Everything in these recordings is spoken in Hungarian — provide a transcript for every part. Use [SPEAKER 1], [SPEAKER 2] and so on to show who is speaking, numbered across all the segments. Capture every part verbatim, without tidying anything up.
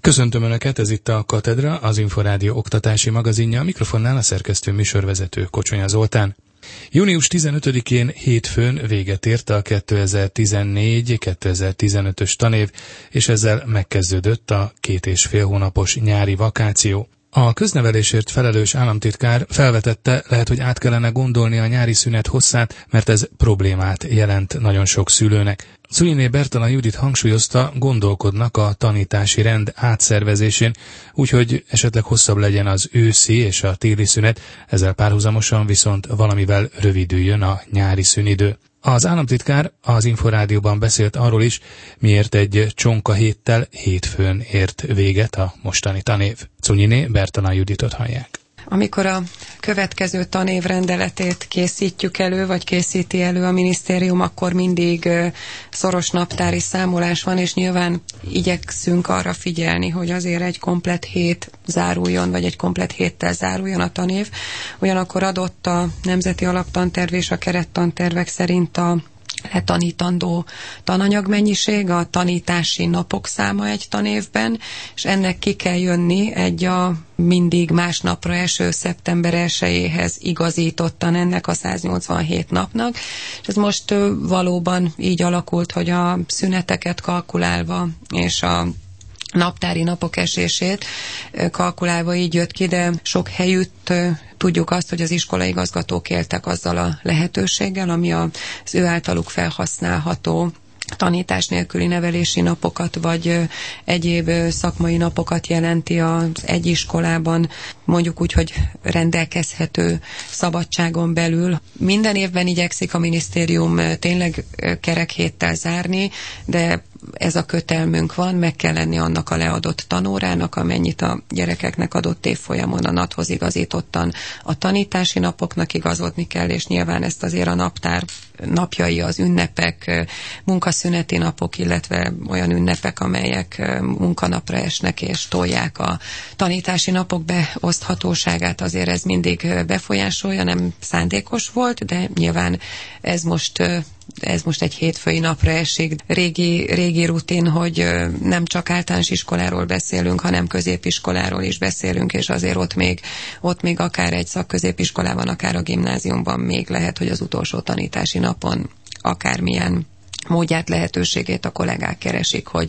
[SPEAKER 1] Köszöntöm Önöket, ez itt a Katedra, az Inforádió oktatási magazinja, a mikrofonnál a szerkesztő műsorvezető Kocsonya Zoltán. június tizenötödikén hétfőn véget ért a kétezer-tizennégy kétezer-tizenötös tanév, és ezzel megkezdődött a két és fél hónapos nyári vakáció. A köznevelésért felelős államtitkár felvetette, lehet, hogy át kellene gondolni a nyári szünet hosszát, mert ez problémát jelent nagyon sok szülőnek. Szüliné Bertalan Judit hangsúlyozta, gondolkodnak a tanítási rend átszervezésén, úgyhogy esetleg hosszabb legyen az őszi és a téli szünet, ezzel párhuzamosan viszont valamivel rövidüljön a nyári szünidő. Az államtitkár az Inforádióban beszélt arról is, miért egy csonka héttel hétfőn ért véget a mostani tanév. Szüliné Bertalan Juditot hallják.
[SPEAKER 2] Amikor a következő tanév rendeletét készítjük elő, vagy készíti elő a minisztérium, akkor mindig szoros naptári számolás van, és nyilván igyekszünk arra figyelni, hogy azért egy komplett hét záruljon, vagy egy komplett héttel záruljon a tanév. Ugyanakkor adott a Nemzeti Alaptanterv és a kerettantervek szerint a letanítandó tananyagmennyiség, a tanítási napok száma egy tanévben, és ennek ki kell jönni egy a mindig másnapra eső szeptember elsejéhez igazítottan ennek a száznyolcvanhét napnak. És ez most valóban így alakult, hogy a szüneteket kalkulálva és a naptári napok esését kalkulálva így jött ki, de sok helyütt tudjuk azt, hogy az iskolaigazgatók éltek azzal a lehetőséggel, ami az ő általuk felhasználható tanítás nélküli nevelési napokat, vagy egyéb szakmai napokat jelenti az egy iskolában, mondjuk úgy, hogy rendelkezhető szabadságon belül. Minden évben igyekszik a minisztérium tényleg kerek héttel zárni, de ez a kötelmünk van, meg kell lenni annak a leadott tanórának, amennyit a gyerekeknek adott évfolyamon a en á té-hoz igazítottan a tanítási napoknak igazodni kell, és nyilván ezt azért a naptár napjai, az ünnepek, munkaszüneti napok, illetve olyan ünnepek, amelyek munkanapra esnek és tolják a tanítási napok beoszthatóságát, azért ez mindig befolyásolja, nem szándékos volt, de nyilván ez most ez most egy hétfői napra esik. Régi, régi rutin, hogy nem csak általános iskoláról beszélünk, hanem középiskoláról is beszélünk, és azért ott még, ott még akár egy szakközépiskolában, akár a gimnáziumban még lehet, hogy az utolsó tanítási napon akármilyen módját, lehetőségét a kollégák keresik, hogy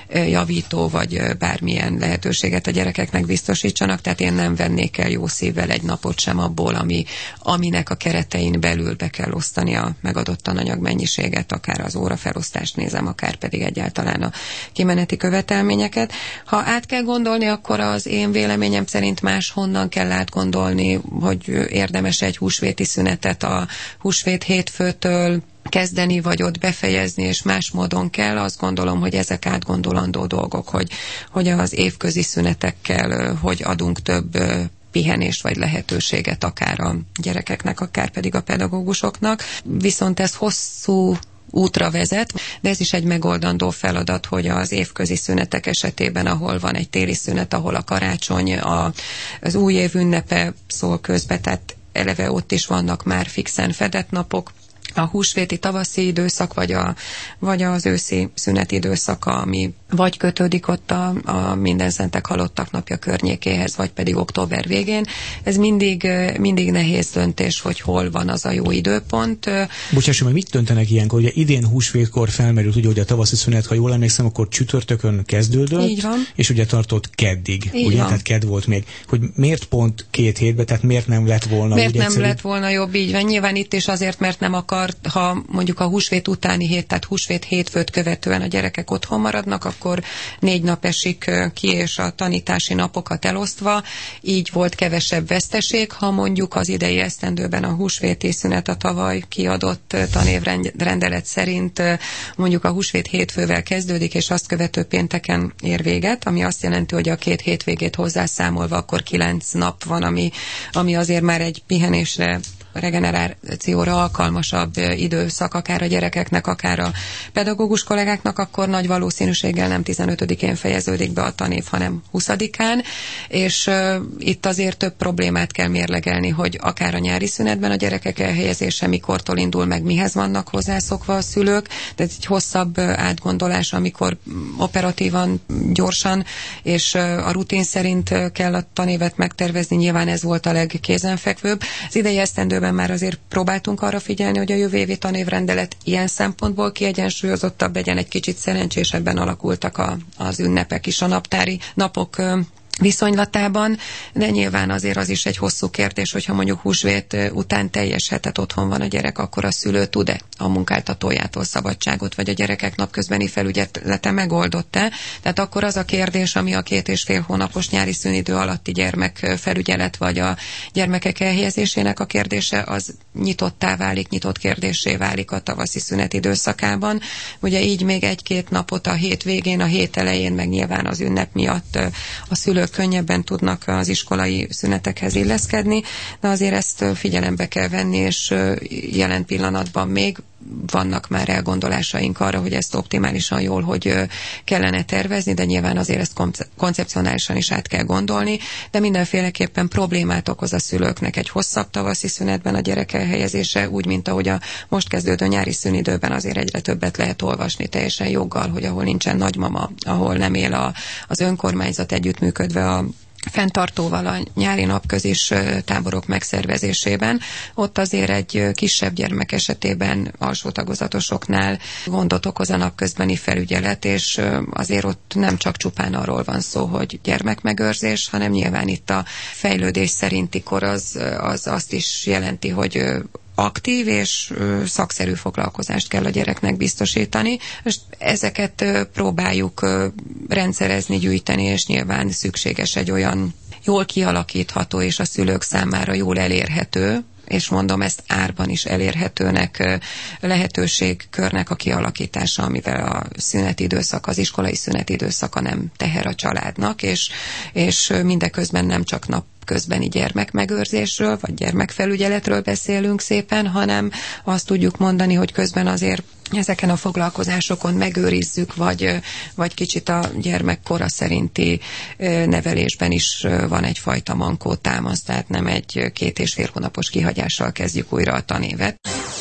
[SPEAKER 2] javító vagy bármilyen lehetőséget a gyerekeknek biztosítsanak, tehát én nem vennék el jó szívvel egy napot sem abból, ami, aminek a keretein belül be kell osztani a megadott tananyagmennyiséget, akár az órafelosztást nézem, akár pedig egyáltalán a kimeneti követelményeket. Ha át kell gondolni, akkor az én véleményem szerint máshonnan kell átgondolni, hogy érdemes egy húsvéti szünetet a húsvét hétfőtől kezdeni, vagy ott befejezni, és más módon kell. Azt gondolom, hogy ezek átgondolandó dolgok, hogy, hogy az évközi szünetekkel hogy adunk több pihenést vagy lehetőséget akár a gyerekeknek, akár pedig a pedagógusoknak. Viszont ez hosszú útra vezet, de ez is egy megoldandó feladat, hogy az évközi szünetek esetében, ahol van egy téli szünet, ahol a karácsony, a, az új év ünnepe szól közbe, tehát eleve ott is vannak már fixen fedett napok, a húsvéti tavaszi időszak, vagy, a, vagy az őszi szünet időszaka, ami vagy kötődik ott a, a minden szentek halottak napja környékéhez, vagy pedig október végén. Ez mindig, mindig nehéz döntés, hogy hol van az a jó időpont.
[SPEAKER 3] Bocsásson, meg mit döntenek ilyenkor? Ugye idén húsvétkor felmerült, ugye, hogy a tavaszi szünet, ha jól emlékszem, akkor csütörtökön kezdődött,
[SPEAKER 2] így van,
[SPEAKER 3] és ugye tartott keddig.
[SPEAKER 2] Így
[SPEAKER 3] ugye,
[SPEAKER 2] van.
[SPEAKER 3] Tehát kedd volt még. Hogy miért pont két hétbe, tehát miért nem lett volna
[SPEAKER 2] Miért
[SPEAKER 3] úgy
[SPEAKER 2] nem
[SPEAKER 3] egyszerű?
[SPEAKER 2] lett volna jobb, így van. Nyilván itt is azért, mert nem akar, ha mondjuk a húsvét utáni hét, tehát húsvét hétfőt követően a gyerekek otthon maradnak, akkor négy nap esik ki, és a tanítási napokat elosztva, így volt kevesebb veszteség, ha mondjuk az idei esztendőben a húsvéti szünet a tavaly kiadott tanévrendelet szerint mondjuk a húsvét hétfővel kezdődik, és azt követő pénteken ér véget, ami azt jelenti, hogy a két hétvégét hozzászámolva akkor kilenc nap van, ami, ami azért már egy pihenésre regenerációra alkalmasabb időszak, akár a gyerekeknek, akár a pedagógus kollégáknak, akkor nagy valószínűséggel nem tizenötödikén fejeződik be a tanév, hanem huszadikán, és uh, itt azért több problémát kell mérlegelni, hogy akár a nyári szünetben a gyerekek elhelyezése mikortól indul meg, mihez vannak hozzászokva a szülők, de ez egy hosszabb uh, átgondolás, amikor operatívan, gyorsan, és uh, a rutin szerint uh, kell a tanévet megtervezni, nyilván ez volt a legkézenfekvőbb. Az idei esztendőben már azért próbáltunk arra figyelni, hogy a jövő évi tanévrendelet ilyen szempontból kiegyensúlyozottabb legyen, egy kicsit szerencsésebben alakultak a, az ünnepek is, a naptári napok viszonylatában, de nyilván azért az is egy hosszú kérdés, hogyha mondjuk húsvét után teljes hetet otthon van a gyerek, akkor a szülő tud-e a munkáltatójától szabadságot, vagy a gyerekek napközbeni felügyelete megoldott-e. Tehát akkor az a kérdés, ami a két és fél hónapos nyári szünidő alatti gyermekfelügyelet, vagy a gyermekek elhelyezésének a kérdése, az nyitottá válik, nyitott kérdéssé válik a tavaszi szünet időszakában. Ugye így még egy-két napot a hétvégén, a hét elején, meg nyilván az ünnep miatt a szülő könnyebben tudnak az iskolai szünetekhez illeszkedni, de azért ezt figyelembe kell venni, és jelen pillanatban még vannak már elgondolásaink arra, hogy ezt optimálisan jól, hogy kellene tervezni, de nyilván azért ezt koncepcionálisan is át kell gondolni, de mindenféleképpen problémát okoz a szülőknek egy hosszabb tavaszi szünetben a gyerek elhelyezése, úgy, mint ahogy a most kezdődő nyári szünidőben azért egyre többet lehet olvasni teljesen joggal, hogy ahol nincsen nagymama, ahol nem él a, az önkormányzat együttműködve a fenntartóval a nyári napközis táborok megszervezésében. Ott azért egy kisebb gyermek esetében alsó tagozatosoknál gondot okoz a napközbeni felügyelet, és azért ott nem csak csupán arról van szó, hogy gyermekmegőrzés, hanem nyilván itt a fejlődés szerinti kor az, az azt is jelenti, hogy aktív és szakszerű foglalkozást kell a gyereknek biztosítani. Most ezeket próbáljuk rendszerezni, gyűjteni, és nyilván szükséges egy olyan jól kialakítható és a szülők számára jól elérhető, és mondom, ezt árban is elérhetőnek lehetőségkörnek a kialakítása, amivel a szünetidőszak, az iskolai szünetidőszaka nem teher a családnak, és, és mindeközben nem csak nap közbeni gyermekmegőrzésről, vagy gyermekfelügyeletről beszélünk szépen, hanem azt tudjuk mondani, hogy közben azért ezeken a foglalkozásokon megőrizzük, vagy, vagy kicsit a gyermekkora szerinti nevelésben is van egyfajta mankó támasz, tehát nem egy két és fél hónapos kihagyással kezdjük újra a tanévet.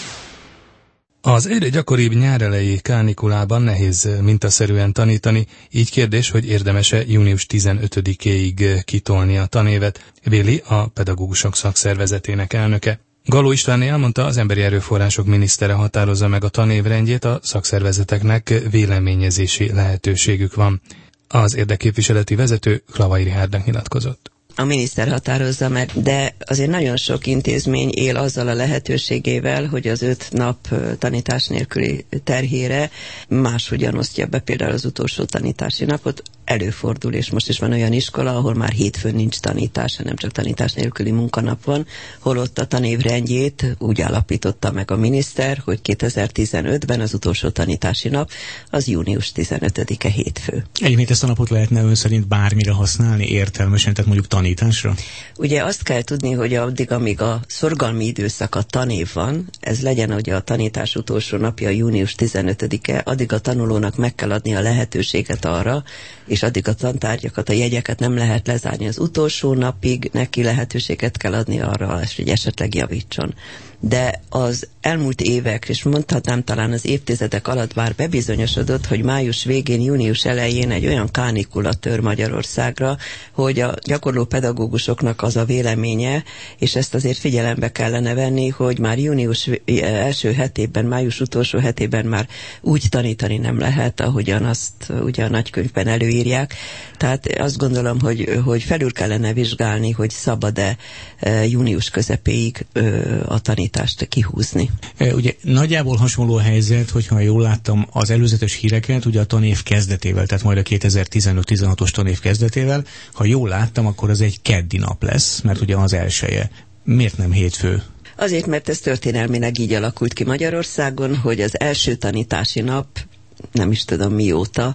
[SPEAKER 1] Az egyre gyakoribb nyárelejé kánikulában nehéz mintaszerűen tanítani, így kérdés, hogy érdemes-e június tizenötödikéig kitolni a tanévet, véli a pedagógusok szakszervezetének elnöke. Galó István elmondta, az emberi erőforrások minisztere határozza meg a tanévrendjét, a szakszervezeteknek véleményezési lehetőségük van. Az érdekképviseleti vezető Klavai Richárdnak nyilatkozott.
[SPEAKER 4] A miniszter határozza meg, de azért nagyon sok intézmény él azzal a lehetőségével, hogy az öt nap tanítás nélküli terhére máshogyan osztja be például az utolsó tanítási napot. Előfordul, és most is van olyan iskola, ahol már hétfőn nincs tanítás, hanem csak tanítás nélküli munkanap van, holott a tanévrendjét úgy állapította meg a miniszter, hogy kétezer-tizenötben az utolsó tanítási nap az június tizenötödike hétfő.
[SPEAKER 3] Egyébként ezt a napot lehetne ön szerint bármire használni értelmesen, tehát mondjuk tanításra?
[SPEAKER 4] Ugye azt kell tudni, hogy addig, amíg a szorgalmi időszak, a tanév van, ez legyen ugye a tanítás utolsó napja június tizenötödike, addig a tanulónak meg kell adni a lehetőséget arra, és addig a tantárgyakat, a jegyeket nem lehet lezárni. Az utolsó napig neki lehetőséget kell adni arra, hogy esetleg javítson. De az elmúlt évek, és mondhatnám talán az évtizedek alatt már bebizonyosodott, hogy május végén, június elején egy olyan kánikula tör Magyarországra, hogy a gyakorló pedagógusoknak az a véleménye, és ezt azért figyelembe kellene venni, hogy már június első hetében, május utolsó hetében már úgy tanítani nem lehet, ahogyan azt ugye a nagykönyvben előírják. Tehát azt gondolom, hogy, hogy felül kellene vizsgálni, hogy szabad-e június közepéig a tanítást kihúzni.
[SPEAKER 3] Ugye nagyjából hasonló a helyzet, hogyha jól láttam az előzetes híreket, ugye a tanév kezdetével, tehát majd a kétezer-tizenöt-tizenhatos tanév kezdetével, ha jól láttam, akkor az egy keddi nap lesz, mert ugye az elsője. Miért nem hétfő?
[SPEAKER 4] Azért, mert ez történelmileg így alakult ki Magyarországon, hogy az első tanítási nap, nem is tudom mióta,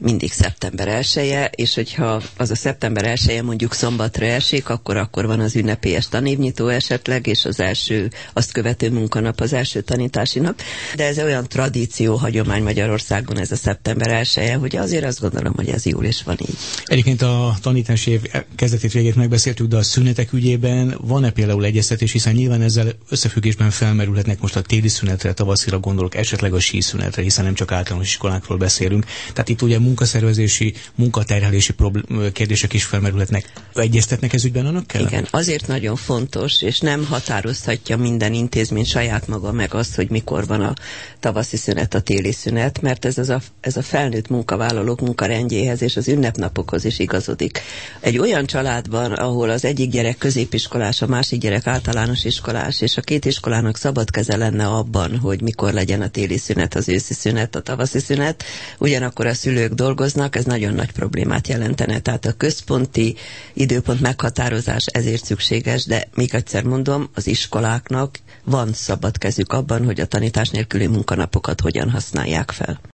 [SPEAKER 4] mindig szeptember elseje, és hogyha az a szeptember elseje mondjuk szombatra esik, akkor akkor van az ünnepélyes tanévnyitó esetleg, és az első, azt követő munkanap az első tanítási nap. De ez olyan tradíció, hagyomány Magyarországon ez a szeptember elseje, hogy azért azt gondolom, hogy ez jól is van így.
[SPEAKER 3] Egyébként a tanítási év kezdetét végét megbeszéltük, de a szünetek ügyében van-e például egyeztetés, hiszen nyilván ezzel összefüggésben felmerülhetnek most a téli szünetre, tavaszira gondolok, esetleg a síszünetre, hiszen nem csak általános iskolákról beszélünk. Tehát itt ugye munkaszervezési, munkaterhelési problém, kérdések is felmerülhetnek. Egyeztetnek ez ügyben önökkel?
[SPEAKER 4] Igen, azért nagyon fontos, és nem határozhatja minden intézmény saját maga meg azt, hogy mikor van a tavaszi szünet, a téli szünet, mert ez, az a, ez a felnőtt munkavállalók munkarendjéhez és az ünnepnapokhoz is igazodik. Egy olyan családban, ahol az egyik gyerek középiskolás, a másik gyerek általános iskolás, és a két iskolának szabad keze lenne abban, hogy mikor legyen a téli szünet, az őszi szünet, a tavaszi szünet, ugyanakkor a szülők dolgoznak, ez nagyon nagy problémát jelentene. Tehát a központi időpont meghatározás ezért szükséges, de még egyszer mondom, az iskoláknak van szabad kezük abban, hogy a tanítás nélküli munkanapokat hogyan használják fel.